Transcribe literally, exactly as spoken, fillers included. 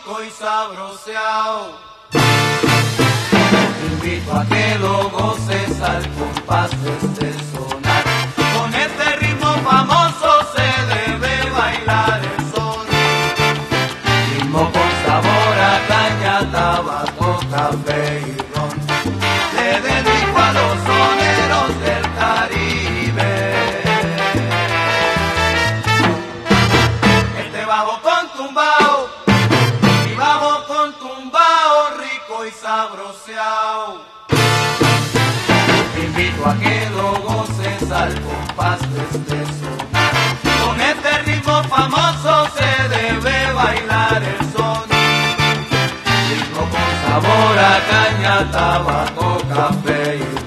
rico y sabroseado. Te invito a que lo goces al compás de este sonar. Con este ritmo famoso se debe bailar el son. Ritmo con sabor a caña, tabaco, café y ron. Le dedico a los soneros del Caribe. Este bajo con tumbao, mi bajo con tumbao, rico y sabroseado. Te invito a que lo goces al compás de este sonar. Con este ritmo famoso se debe bailar el son. Ritmo con sabor a caña, tabaco, café y